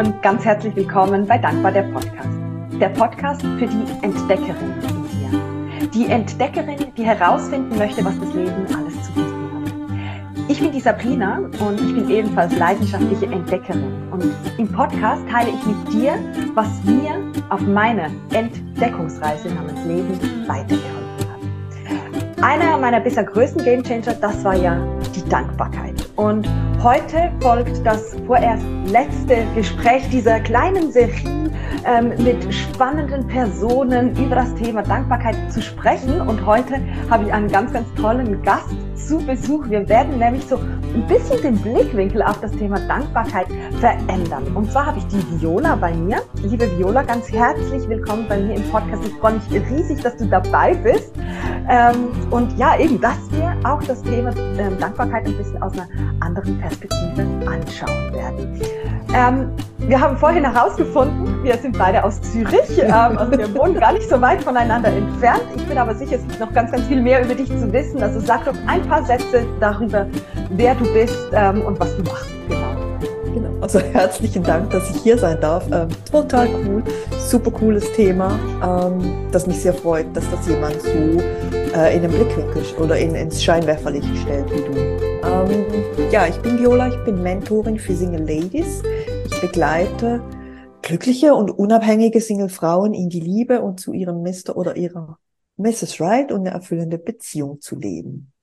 und ganz herzlich willkommen bei Dankbar der Podcast. Der Podcast für die Entdeckerin in dir. Die Entdeckerin, die herausfinden möchte, was das Leben alles zu bieten hat. Ich bin die Sabrina und ich bin ebenfalls leidenschaftliche Entdeckerin. Und im Podcast teile ich mit dir, was mir auf meiner Entdeckungsreise namens Leben weitergeholfen hat. Einer meiner bisher größten Gamechanger, das war ja die Dankbarkeit. Und heute folgt das vorerst letzte Gespräch dieser kleinen Serie mit spannenden Personen über das Thema Dankbarkeit zu sprechen. Und heute habe ich einen ganz, ganz tollen Gast zu Besuch. Wir werden nämlich so ein bisschen den Blickwinkel auf das Thema Dankbarkeit verändern. Und zwar habe ich die Viola bei mir. Liebe Viola, ganz herzlich willkommen bei mir im Podcast. Ich freue mich riesig, dass du dabei bist. Und ja, eben, dass wir auch das Thema Dankbarkeit ein bisschen aus einer anderen Perspektive anschauen werden. Wir haben vorhin herausgefunden, wir sind beide aus Zürich, also wir wohnen gar nicht so weit voneinander entfernt. Ich bin aber sicher, es gibt noch ganz, ganz viel mehr über dich zu wissen. Also sag doch ein paar Sätze darüber, wer du bist und was du machst. Genau. Also herzlichen Dank, dass ich hier sein darf. Total cool, super cooles Thema, das mich sehr freut, dass das jemand so in den Blickwinkel oder ins Scheinwerferlicht stellt wie du. Ja, ich bin Viola, ich bin Mentorin für Single Ladies. Ich begleite glückliche und unabhängige Single-Frauen in die Liebe und zu ihrem Mr. oder ihrer Mrs. Right und eine erfüllende Beziehung zu leben.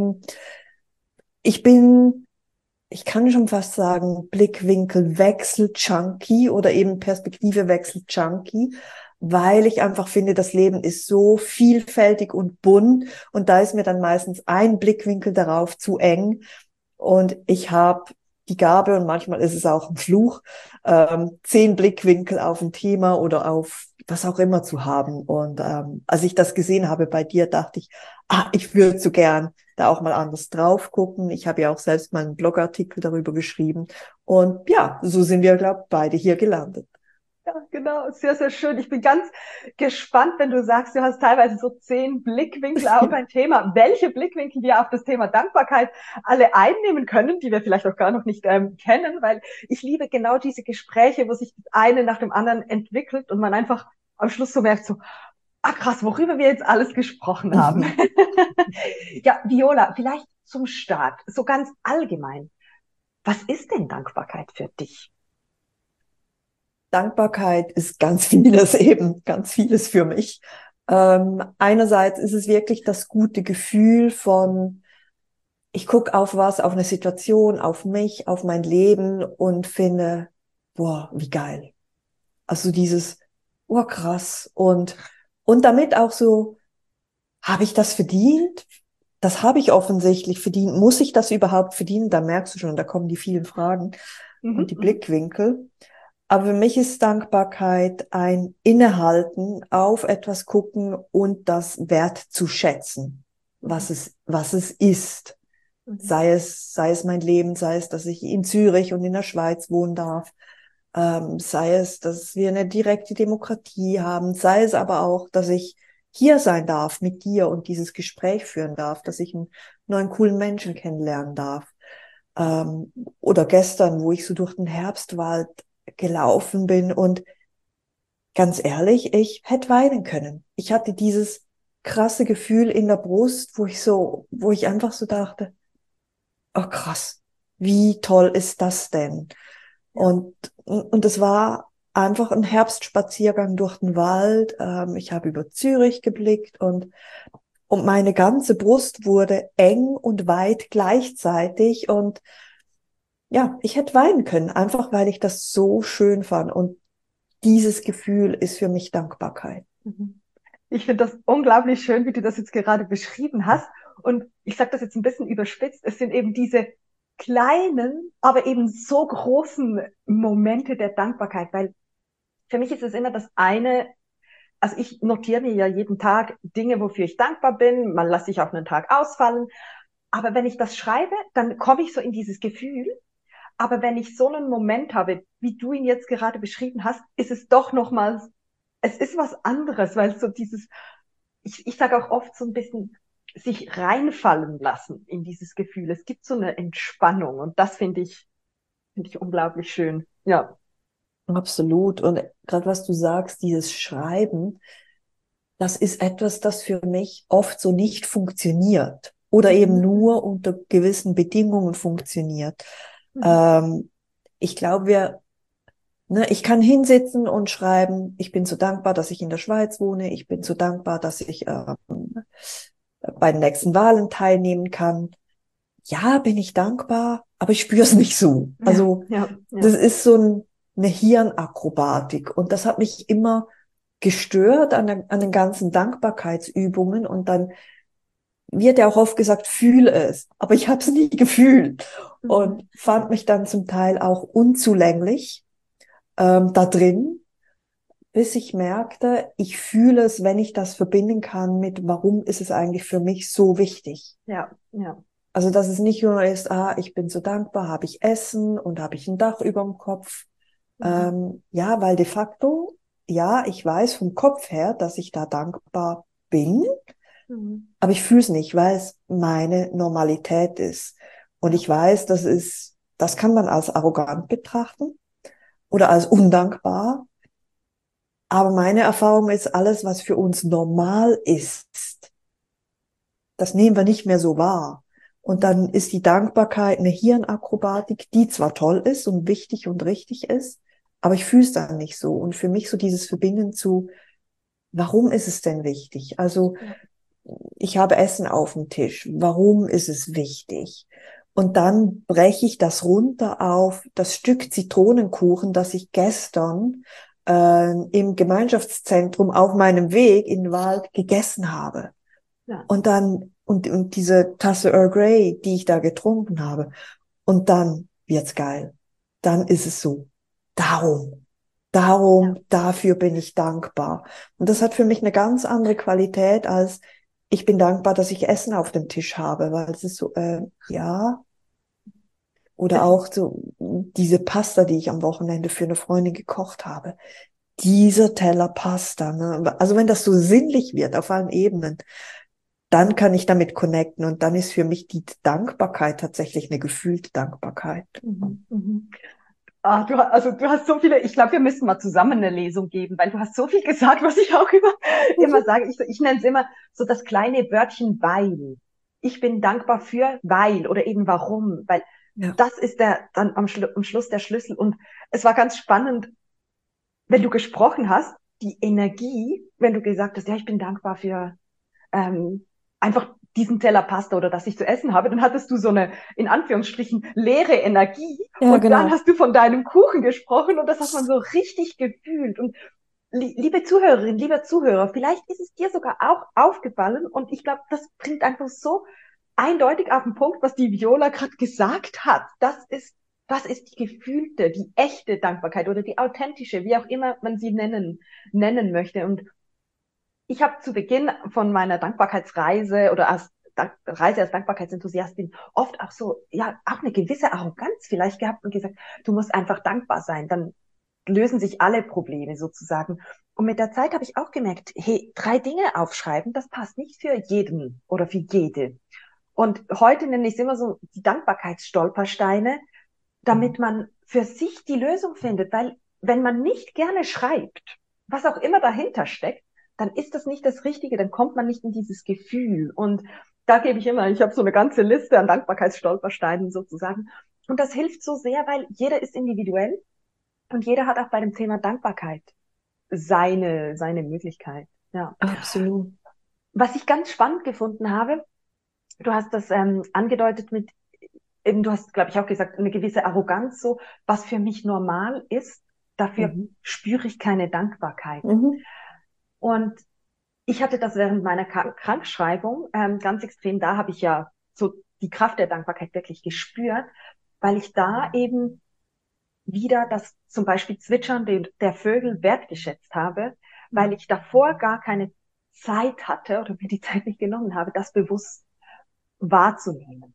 Ich kann schon fast sagen, Blickwinkelwechsel-Junkie oder eben Perspektivewechsel-Junkie, weil ich einfach finde, das Leben ist so vielfältig und bunt und da ist mir dann meistens ein Blickwinkel darauf zu eng und ich habe die Gabe, und manchmal ist es auch ein Fluch, 10 Blickwinkel auf ein Thema oder auf was auch immer zu haben. Und als ich das gesehen habe bei dir, dachte ich, ich würde so gern da auch mal anders drauf gucken. Ich habe ja auch selbst mal einen Blogartikel darüber geschrieben. Und ja, so sind wir, glaube ich, beide hier gelandet. Ja, genau, sehr, sehr schön. Ich bin ganz gespannt, wenn du sagst, du hast teilweise so 10 Blickwinkel auf ein Thema, welche Blickwinkel wir auf das Thema Dankbarkeit alle einnehmen können, die wir vielleicht auch gar noch nicht kennen, weil ich liebe genau diese Gespräche, wo sich das eine nach dem anderen entwickelt und man einfach am Schluss so merkt, so, krass, worüber wir jetzt alles gesprochen haben. Ja, Viola, vielleicht zum Start, so ganz allgemein. Was ist denn Dankbarkeit für dich? Dankbarkeit ist ganz vieles eben, ganz vieles für mich. Einerseits ist es wirklich das gute Gefühl von, ich gucke auf was, auf eine Situation, auf mich, auf mein Leben und finde, boah, wie geil. Also dieses, oh krass. Und damit auch so, habe ich das verdient? Das habe ich offensichtlich verdient. Muss ich das überhaupt verdienen? Da merkst du schon, da kommen die vielen Fragen und die Blickwinkel. Aber für mich ist Dankbarkeit ein Innehalten, auf etwas gucken und das Wert zu schätzen, was es ist. Sei es mein Leben, sei es, dass ich in Zürich und in der Schweiz wohnen darf, sei es, dass wir eine direkte Demokratie haben, sei es aber auch, dass ich hier sein darf mit dir und dieses Gespräch führen darf, dass ich einen neuen coolen Menschen kennenlernen darf. Oder gestern, wo ich so durch den Herbstwald gelaufen bin und ganz ehrlich, ich hätte weinen können. Ich hatte dieses krasse Gefühl in der Brust, wo ich einfach so dachte, oh krass, wie toll ist das denn? Und es war einfach ein Herbstspaziergang durch den Wald. Ich habe über Zürich geblickt und meine ganze Brust wurde eng und weit gleichzeitig und ja, ich hätte weinen können, einfach weil ich das so schön fand. Und dieses Gefühl ist für mich Dankbarkeit. Ich finde das unglaublich schön, wie du das jetzt gerade beschrieben hast. Und ich sage das jetzt ein bisschen überspitzt. Es sind eben diese kleinen, aber eben so großen Momente der Dankbarkeit, weil für mich ist es immer das eine, also ich notiere mir ja jeden Tag Dinge, wofür ich dankbar bin. Man lasse sich auch einen Tag ausfallen. Aber wenn ich das schreibe, dann komme ich so in dieses Gefühl. Aber wenn ich so einen Moment habe, wie du ihn jetzt gerade beschrieben hast, ist es doch nochmals, es ist was anderes, weil so dieses, ich sage auch oft so ein bisschen, sich reinfallen lassen in dieses Gefühl. Es gibt so eine Entspannung und das finde ich unglaublich schön. Ja. Absolut. Und gerade was du sagst, dieses Schreiben, das ist etwas, das für mich oft so nicht funktioniert oder eben Mhm. nur unter gewissen Bedingungen funktioniert. Mhm. Ähm, Ich glaube, ich kann hinsitzen und schreiben, ich bin so dankbar, dass ich in der Schweiz wohne, ich bin so dankbar, dass ich bei den nächsten Wahlen teilnehmen kann. Ja, bin ich dankbar, aber ich spüre es nicht so. Ja, Also ja, ja. das ist so eine Hirnakrobatik und das hat mich immer gestört an den ganzen Dankbarkeitsübungen und dann wird ja auch oft gesagt, fühle es, aber ich habe es nie gefühlt und Mhm. fand mich dann zum Teil auch unzulänglich da drin, bis ich merkte, ich fühle es, wenn ich das verbinden kann mit, warum ist es eigentlich für mich so wichtig? Ja, ja. Also, dass es nicht nur ist, ich bin so dankbar, habe ich Essen und habe ich ein Dach über dem Kopf. Mhm. Ja, weil de facto, ja, ich weiß vom Kopf her, dass ich da dankbar bin, Mhm. aber ich fühle es nicht, weil es meine Normalität ist. Und Ja, ich weiß, das kann man als arrogant betrachten oder als undankbar. Aber meine Erfahrung ist, alles, was für uns normal ist, das nehmen wir nicht mehr so wahr. Und mhm. dann ist die Dankbarkeit eine Hirnakrobatik, die zwar toll ist und wichtig und richtig ist, aber ich fühle es dann nicht so. Und für mich so dieses Verbinden zu, warum ist es denn wichtig? Also Ja. ich habe Essen auf dem Tisch. Warum ist es wichtig? Und dann breche ich das runter auf das Stück Zitronenkuchen, das ich gestern im Gemeinschaftszentrum auf meinem Weg in den Wald gegessen habe. Ja. Und dann, und diese Tasse Earl Grey, die ich da getrunken habe. Und dann wird's geil. Dann ist es so. Darum. Ja. Dafür bin ich dankbar. Und das Mhm. hat für mich eine ganz andere Qualität als ich bin dankbar, dass ich Essen auf dem Tisch habe, weil es ist so, ja. Oder Es ist, auch so diese Pasta, die ich am Wochenende für eine Freundin gekocht habe. Dieser Teller Pasta, ne? Also wenn das so sinnlich wird auf allen Ebenen, dann kann ich damit connecten und dann ist für mich die Dankbarkeit tatsächlich eine gefühlte Dankbarkeit. mhm. Mhm. Also du hast so viele, ich glaube, wir müssen mal zusammen eine Lesung geben, weil du hast so viel gesagt, was ich auch immer sage. Ich nenne es immer so das kleine Wörtchen weil. Ich bin dankbar für weil oder eben warum, weil Ja. das ist dann am Schluss der Schlüssel. Und es war ganz spannend, wenn du gesprochen hast, die Energie, wenn du gesagt hast, ja, ich bin dankbar für einfach diesen Teller Pasta oder dass ich zu essen habe, dann hattest du so eine, in Anführungsstrichen, leere Energie Ja, und dann genau. hast du von deinem Kuchen gesprochen und das hat man so richtig gefühlt. Und liebe Zuhörerin, lieber Zuhörer, vielleicht ist es dir sogar auch aufgefallen und ich glaube, das bringt einfach so eindeutig auf den Punkt, was die Viola gerade gesagt hat. Das ist die gefühlte, die echte Dankbarkeit oder die authentische, wie auch immer man sie nennen möchte. Und ich habe zu Beginn von meiner Dankbarkeitsreise oder Reise als Dankbarkeitsenthusiastin oft auch so, ja, auch eine gewisse Arroganz vielleicht gehabt und gesagt, du musst einfach dankbar sein, dann lösen sich alle Probleme sozusagen. Und mit der Zeit habe ich auch gemerkt, hey, 3 Dinge aufschreiben, das passt nicht für jeden oder für jede. Und heute nenne ich es immer so die Dankbarkeitsstolpersteine, damit man für sich die Lösung findet. Weil wenn man nicht gerne schreibt, was auch immer dahinter steckt, dann ist das nicht das Richtige, dann kommt man nicht in dieses Gefühl. Und da gebe ich immer, ich habe so eine ganze Liste an Dankbarkeitsstolpersteinen sozusagen. Und das hilft so sehr, weil jeder ist individuell und jeder hat auch bei dem Thema Dankbarkeit seine Möglichkeit. Ja. Absolut. Was ich ganz spannend gefunden habe, du hast das angedeutet mit eben, du hast, glaube ich, auch gesagt, eine gewisse Arroganz, so, was für mich normal ist, dafür Mhm. spüre ich keine Dankbarkeit. Mhm. Und ich hatte das während meiner Krankschreibung ganz extrem, da habe ich ja so die Kraft der Dankbarkeit wirklich gespürt, weil ich da eben wieder das zum Beispiel Zwitschern der Vögel wertgeschätzt habe, weil ich davor gar keine Zeit hatte oder mir die Zeit nicht genommen habe, das bewusst wahrzunehmen.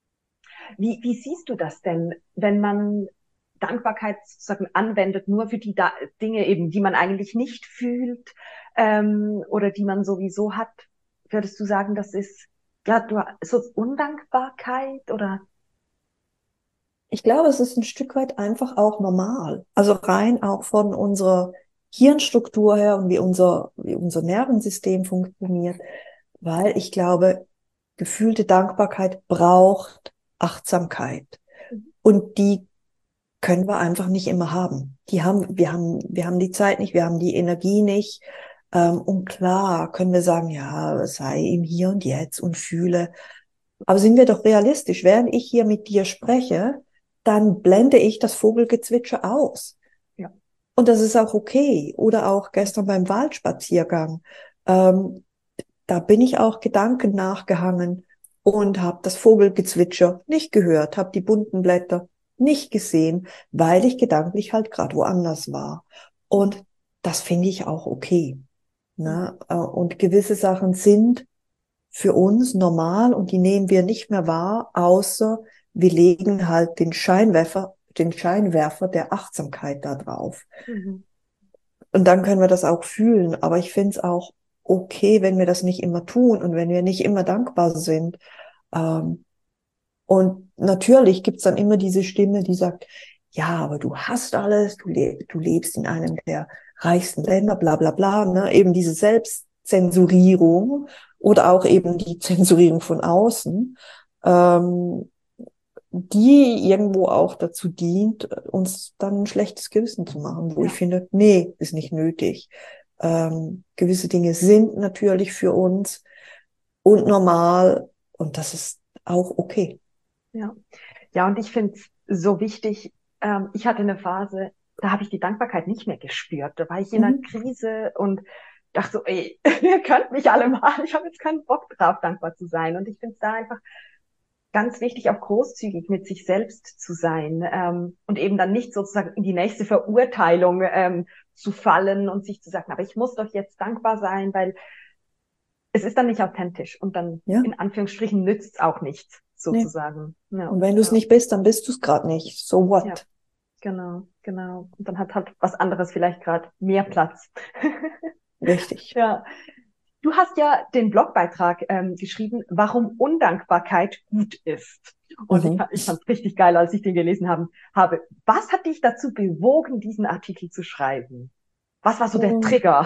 Wie siehst du das denn, wenn man Dankbarkeit sozusagen anwendet, nur für die Dinge eben, die man eigentlich nicht fühlt oder die man sowieso hat? Würdest du sagen, das ist ja so Undankbarkeit oder? Ich glaube, es ist ein Stück weit einfach auch normal. Also rein auch von unserer Hirnstruktur her und wie unser Nervensystem funktioniert. Weil ich glaube, gefühlte Dankbarkeit braucht Achtsamkeit. Und die können wir einfach nicht immer haben. Wir haben die Zeit nicht, wir haben die Energie nicht. Und klar können wir sagen, ja, sei im Hier und Jetzt und fühle. Aber sind wir doch realistisch. Während ich hier mit dir spreche, dann blende ich das Vogelgezwitscher aus. Ja. Und das ist auch okay. Oder auch gestern beim Waldspaziergang. Ähm, Da bin ich auch Gedanken nachgehangen und habe das Vogelgezwitscher nicht gehört, habe die bunten Blätter nicht gesehen, weil ich gedanklich halt gerade woanders war. Und das finde ich auch okay. Ne? Und gewisse Sachen sind für uns normal und die nehmen wir nicht mehr wahr, außer wir legen halt den Scheinwerfer der Achtsamkeit da drauf. Mhm. Und dann können wir das auch fühlen. Aber ich finde es auch okay, wenn wir das nicht immer tun und wenn wir nicht immer dankbar sind. Ähm, und natürlich gibt's dann immer diese Stimme, die sagt, ja, aber du hast alles, du lebst in einem der reichsten Länder, bla bla bla, ne? Eben diese Selbstzensurierung oder auch eben die Zensurierung von außen. Ähm, Die irgendwo auch dazu dient, uns dann ein schlechtes Gewissen zu machen, wo ich Ja. finde, nee, ist nicht nötig. Gewisse Dinge sind natürlich für uns und normal und das ist auch okay. Ja. Ja, und ich finde es so wichtig. Ich hatte eine Phase, da habe ich die Dankbarkeit nicht mehr gespürt. Da war ich in einer Mhm. Krise und dachte so, ey, ihr könnt mich alle mal. Ich habe jetzt keinen Bock drauf, dankbar zu sein. Und ich finde es da einfach ganz wichtig, auch großzügig mit sich selbst zu sein, und eben dann nicht sozusagen in die nächste Verurteilung zu fallen und sich zu sagen, aber ich muss doch jetzt dankbar sein, weil es ist dann nicht authentisch und dann Ja, in Anführungsstrichen nützt es auch nichts, nee. sozusagen. Ja, Und wenn du es ja, nicht bist, dann bist du es gerade nicht. So ja, what? genau, genau. Und dann hat halt was anderes vielleicht gerade mehr Platz. Richtig. Ja. Du hast ja den Blogbeitrag geschrieben, warum Undankbarkeit gut ist. Und Mhm. ich fand es richtig geil, als ich den gelesen habe. Was hat dich dazu bewogen, diesen Artikel zu schreiben? Was war so der Und Trigger?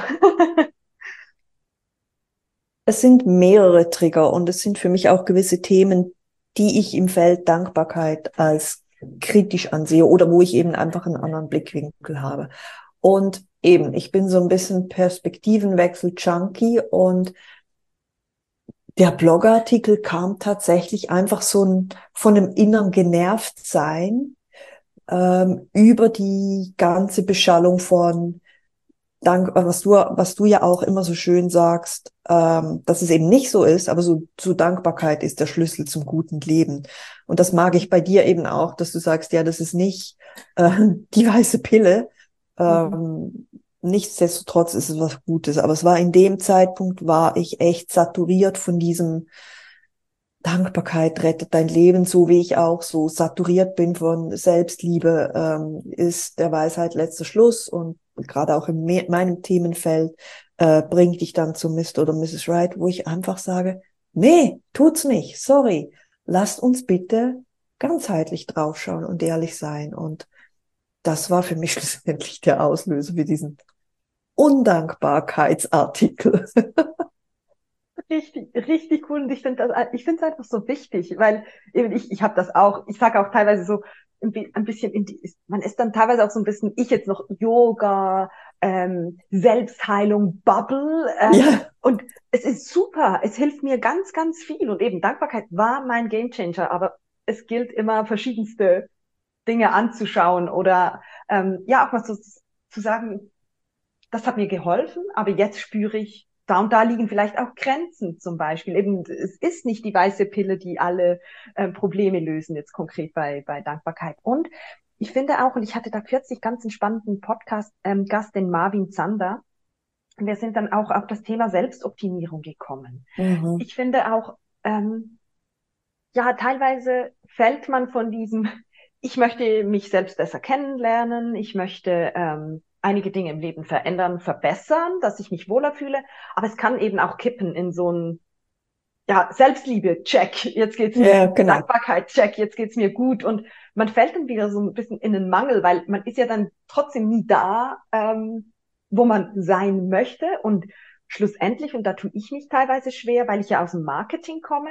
es sind mehrere Trigger und es sind für mich auch gewisse Themen, die ich im Feld Dankbarkeit als kritisch ansehe oder wo ich eben einfach einen anderen Blickwinkel habe. Und eben, ich bin so ein bisschen Perspektivenwechsel-Junkie und der Blogartikel kam tatsächlich einfach von einem inneren Genervtsein über die ganze Beschallung von was du ja auch immer so schön sagst, dass es eben nicht so ist, aber so Dankbarkeit ist der Schlüssel zum guten Leben. Und das mag ich bei dir eben auch, dass du sagst, ja, das ist nicht äh, die weiße Pille. Mhm. Nichtsdestotrotz ist es was Gutes. Aber es war in dem Zeitpunkt, war ich echt saturiert von diesem Dankbarkeit rettet dein Leben, so wie ich auch so saturiert bin von Selbstliebe, ist der Weisheit letzter Schluss und gerade auch in meinem Themenfeld bringt dich dann zu Mr. oder Mrs. Right, wo ich einfach sage, nee, tut's nicht, sorry, lasst uns bitte ganzheitlich draufschauen und ehrlich sein. Und das war für mich schlussendlich der Auslöser für diesen Undankbarkeitsartikel. Richtig, richtig cool. Und ich finde es einfach so wichtig, weil eben ich habe das auch, ich sage auch teilweise so ein bisschen man ist dann teilweise auch so ein bisschen, ich jetzt noch Yoga, Selbstheilung, Bubble, Ja, und es ist super. Es hilft mir ganz, ganz viel. Und eben Dankbarkeit war mein Gamechanger, aber es gilt immer verschiedenste Dinge anzuschauen oder ja auch mal zu sagen, das hat mir geholfen, aber jetzt spüre ich, da und da liegen vielleicht auch Grenzen zum Beispiel. Eben, es ist nicht die weiße Pille, die alle Probleme lösen, jetzt konkret bei Dankbarkeit. Und ich finde auch, und ich hatte da kürzlich ganz einen spannenden Podcast-Gast, den Marvin Zander. Wir sind dann auch auf das Thema Selbstoptimierung gekommen. mhm. Ich finde auch, ja, teilweise fällt man von diesem, ich möchte mich selbst besser kennenlernen, ich möchte einige Dinge im Leben verändern, verbessern, dass ich mich wohler fühle, aber es kann eben auch kippen in so ein, ja, Selbstliebe, check, jetzt geht's mir Ja, gut. genau. Dankbarkeit, check, jetzt geht's mir gut. Und man fällt dann wieder so ein bisschen in den Mangel, weil man ist ja dann trotzdem nie da, wo man sein möchte. Und schlussendlich, und da tue ich mich teilweise schwer, weil ich ja aus dem Marketing komme,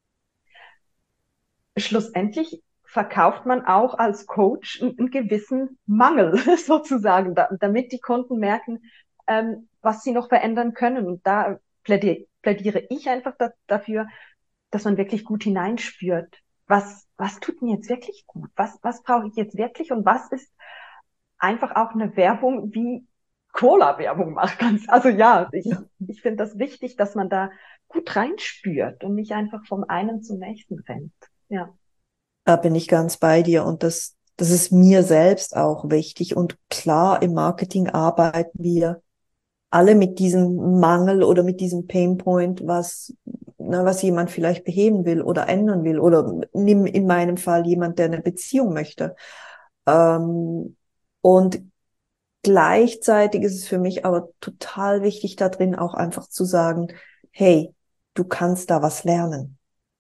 schlussendlich verkauft man auch als Coach einen gewissen Mangel sozusagen, damit die Kunden merken, was sie noch verändern können. Und da plädiere ich einfach dafür, dass man wirklich gut hineinspürt. Was tut mir jetzt wirklich gut? Was brauche ich jetzt wirklich? Und was ist einfach auch eine Werbung, wie Cola Werbung macht? Also ja, ich finde das wichtig, dass man da gut reinspürt und nicht einfach vom einen zum nächsten rennt. Ja. Da bin ich ganz bei dir und das ist mir selbst auch wichtig. Und klar, im Marketing arbeiten wir alle mit diesem Mangel oder mit diesem Painpoint, was jemand vielleicht beheben will oder ändern will. Oder nimm in meinem Fall jemand, der eine Beziehung möchte. Und gleichzeitig ist es für mich aber total wichtig, da drin auch einfach zu sagen, hey, du kannst da was lernen.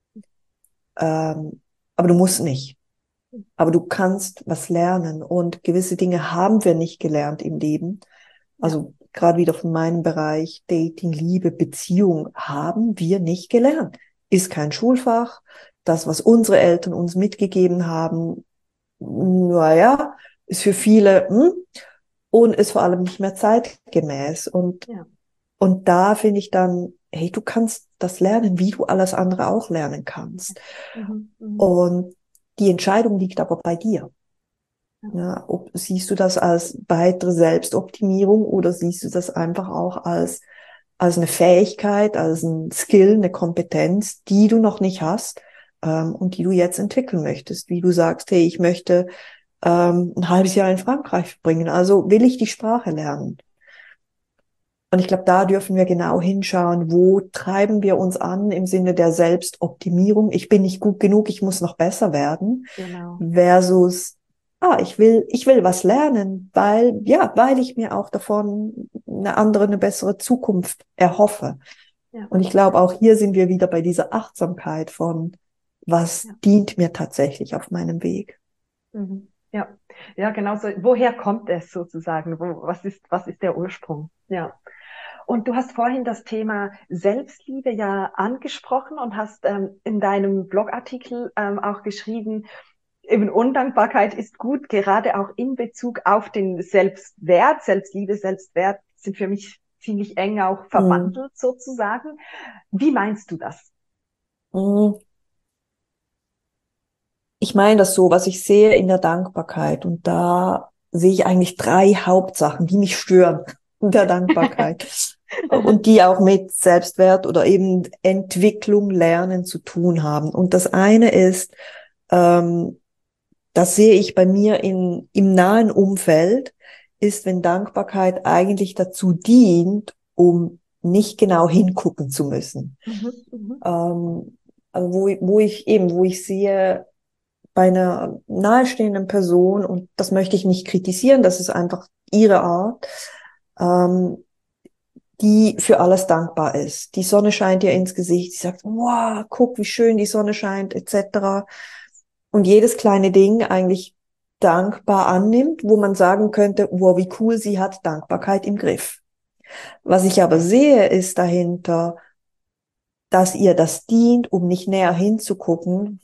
Aber du musst nicht. Aber du kannst was lernen und gewisse Dinge haben wir nicht gelernt im Leben. Ja. Also gerade wieder von meinem Bereich Dating, Liebe, Beziehung haben wir nicht gelernt. Ist kein Schulfach. Das, was unsere Eltern uns mitgegeben haben, naja, ist für viele und ist vor allem nicht mehr zeitgemäß. Ja. Und da finde ich dann, hey, du kannst das lernen, wie du alles andere auch lernen kannst. Mhm. Mhm. Und die Entscheidung liegt aber bei dir. Ja. Ja, siehst du das als weitere Selbstoptimierung oder siehst du das einfach auch als eine Fähigkeit, als ein Skill, eine Kompetenz, die du noch nicht hast, und die du jetzt entwickeln möchtest? Wie du sagst, hey, ich möchte ein halbes Jahr in Frankreich verbringen, also will ich die Sprache lernen. Und ich glaube, da dürfen wir genau hinschauen, wo treiben wir uns an im Sinne der Selbstoptimierung. Ich bin nicht gut genug, ich muss noch besser werden. Genau. Versus, ich will was lernen, weil ich mir auch davon eine bessere Zukunft erhoffe. Ja. Und ich glaube, auch hier sind wir wieder bei dieser Achtsamkeit von, was Ja. dient mir tatsächlich auf meinem Weg. Mhm. Ja. Ja, genau so. Woher kommt es sozusagen? Was ist der Ursprung? Ja. Und du hast vorhin das Thema Selbstliebe ja angesprochen und hast in deinem Blogartikel auch geschrieben, eben Undankbarkeit ist gut, gerade auch in Bezug auf den Selbstwert. Selbstliebe, Selbstwert sind für mich ziemlich eng auch Mm, verwandelt sozusagen. Wie meinst du das? mm. Ich meine das so, was ich sehe in der Dankbarkeit. Und da sehe ich eigentlich drei Hauptsachen, die mich stören in der Dankbarkeit. Und die auch mit Selbstwert oder eben Entwicklung, Lernen zu tun haben. Und das eine ist, ähm, das sehe ich bei mir im nahen Umfeld, ist, wenn Dankbarkeit eigentlich dazu dient, um nicht genau hingucken zu müssen. Mhm, mhm, Also wo ich sehe, bei einer nahestehenden Person, und das möchte ich nicht kritisieren, das ist einfach ihre Art, ähm, die für alles dankbar ist. Die Sonne scheint ihr ins Gesicht, sie sagt, wow, guck, wie schön die Sonne scheint, etc. Und jedes kleine Ding eigentlich dankbar annimmt, wo man sagen könnte, wow, wie cool, sie hat Dankbarkeit im Griff. Was ich aber sehe, ist dahinter, dass ihr das dient, um nicht näher hinzugucken,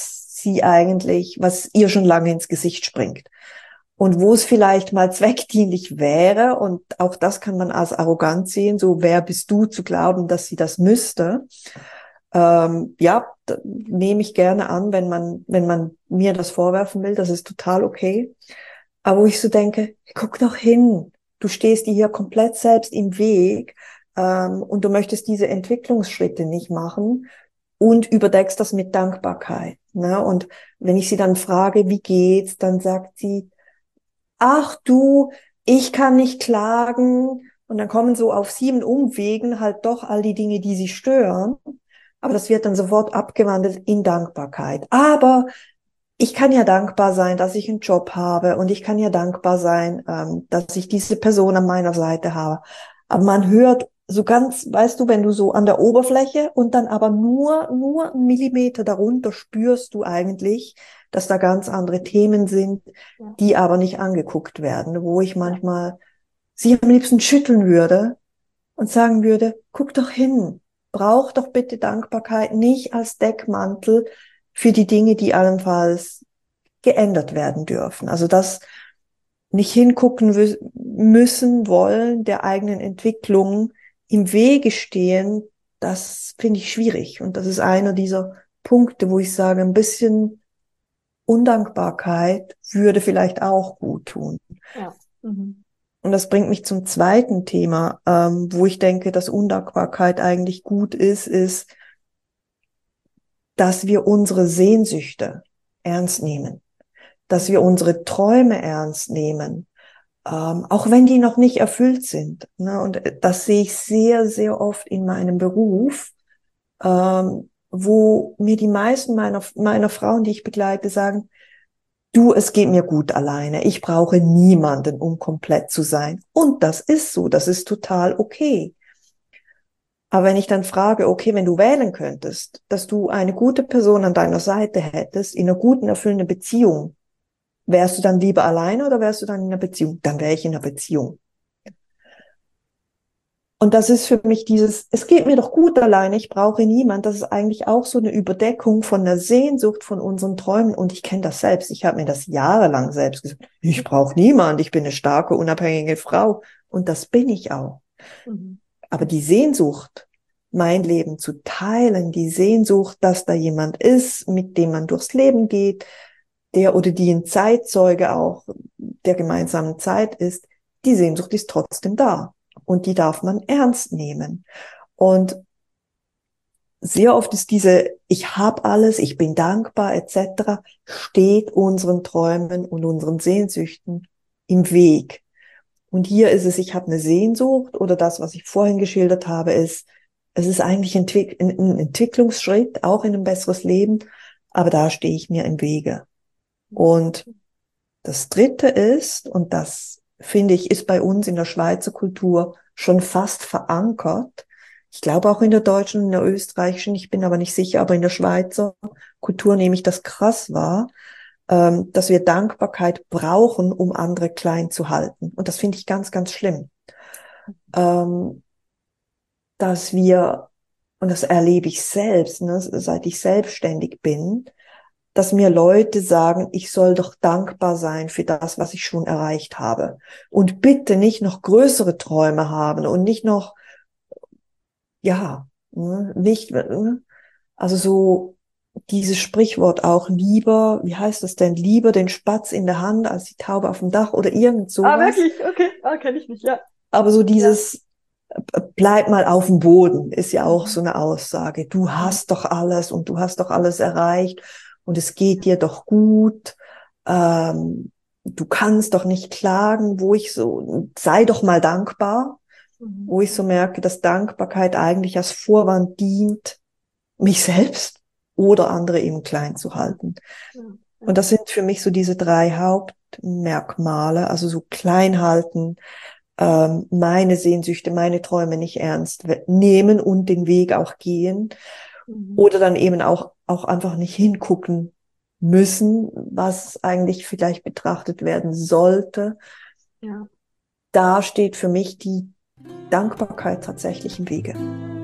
was ihr schon lange ins Gesicht springt. Und wo es vielleicht mal zweckdienlich wäre, und auch das kann man als arrogant sehen, so wer bist du zu glauben, dass sie das müsste. Ja, nehme ich gerne an, wenn man mir das vorwerfen will, das ist total okay. Aber wo ich so denke, guck doch hin, du stehst dir hier komplett selbst im Weg, und du möchtest diese Entwicklungsschritte nicht machen und überdeckst das mit Dankbarkeit. Ne? Und wenn ich sie dann frage, wie geht's, dann sagt sie, ach du, ich kann nicht klagen. Und dann kommen so auf 7 Umwegen halt doch all die Dinge, die sie stören. Aber das wird dann sofort abgewandelt in Dankbarkeit. Aber ich kann ja dankbar sein, dass ich einen Job habe, und ich kann ja dankbar sein, dass ich diese Person an meiner Seite habe. Aber man hört so ganz, weißt du, wenn du so an der Oberfläche und dann aber nur einen Millimeter darunter spürst du eigentlich, dass da ganz andere Themen sind, die aber nicht angeguckt werden, wo ich manchmal sie am liebsten schütteln würde und sagen würde, guck doch hin, brauch doch bitte Dankbarkeit nicht als Deckmantel für die Dinge, die allenfalls geändert werden dürfen. Also das nicht hingucken müssen wollen, der eigenen Entwicklung im Wege stehen, das finde ich schwierig. Und das ist einer dieser Punkte, wo ich sage, ein bisschen Undankbarkeit würde vielleicht auch gut tun. Ja. Mhm. Und das bringt mich zum zweiten Thema, wo ich denke, dass Undankbarkeit eigentlich gut ist, dass wir unsere Sehnsüchte ernst nehmen, dass wir unsere Träume ernst nehmen, auch wenn die noch nicht erfüllt sind. Ne? Und das sehe ich sehr, sehr oft in meinem Beruf, wo mir die meisten meiner Frauen, die ich begleite, sagen, du, es geht mir gut alleine. Ich brauche niemanden, um komplett zu sein. Und das ist so. Das ist total okay. Aber wenn ich dann frage, okay, wenn du wählen könntest, dass du eine gute Person an deiner Seite hättest, in einer guten, erfüllenden Beziehung, wärst du dann lieber alleine oder wärst du dann in einer Beziehung? Dann wäre ich in einer Beziehung. Und das ist für mich dieses, es geht mir doch gut alleine, ich brauche niemand. Das ist eigentlich auch so eine Überdeckung von der Sehnsucht, von unseren Träumen. Und ich kenne das selbst. Ich habe mir das jahrelang selbst gesagt. Ich brauche niemand. Ich bin eine starke, unabhängige Frau. Und das bin ich auch. Mhm. Aber die Sehnsucht, mein Leben zu teilen, die Sehnsucht, dass da jemand ist, mit dem man durchs Leben geht, der oder die ein Zeitzeuge auch der gemeinsamen Zeit ist, die Sehnsucht ist trotzdem da. Und die darf man ernst nehmen. Und sehr oft ist diese, ich habe alles, ich bin dankbar etc., steht unseren Träumen und unseren Sehnsüchten im Weg. Und hier ist es, ich habe eine Sehnsucht oder das, was ich vorhin geschildert habe, ist, es ist eigentlich ein Entwicklungsschritt, auch in ein besseres Leben, aber da stehe ich mir im Wege. Und das Dritte ist, und das finde ich, ist bei uns in der Schweizer Kultur schon fast verankert. Ich glaube auch in der deutschen, in der österreichischen, ich bin aber nicht sicher, aber in der Schweizer Kultur nehme ich das krass wahr, dass wir Dankbarkeit brauchen, um andere klein zu halten. Und das finde ich ganz, ganz schlimm. Dass wir, und das erlebe ich selbst, ne, seit ich selbstständig bin, dass mir Leute sagen, ich soll doch dankbar sein für das, was ich schon erreicht habe. Und bitte nicht noch größere Träume haben und nicht noch, also so dieses Sprichwort auch lieber, wie heißt das denn, lieber den Spatz in der Hand als die Taube auf dem Dach oder irgend sowas. Ah, wirklich? Okay, kenne ich nicht, ja. Aber so dieses, bleib mal auf dem Boden, ist ja auch so eine Aussage. Du hast doch alles und du hast doch alles erreicht. Und es geht dir doch gut, du kannst doch nicht klagen, wo ich so, sei doch mal dankbar, wo ich so merke, dass Dankbarkeit eigentlich als Vorwand dient, mich selbst oder andere eben klein zu halten. Und das sind für mich so diese 3 Hauptmerkmale, also so klein halten, meine Sehnsüchte, meine Träume nicht ernst nehmen und den Weg auch gehen. Oder dann eben auch einfach nicht hingucken müssen, was eigentlich vielleicht betrachtet werden sollte. Ja. Da steht für mich die Dankbarkeit tatsächlich im Wege.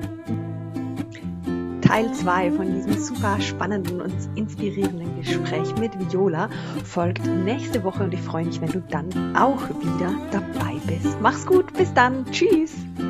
Teil 2 von diesem super spannenden und inspirierenden Gespräch mit Viola folgt nächste Woche und ich freue mich, wenn du dann auch wieder dabei bist. Mach's gut, bis dann, tschüss!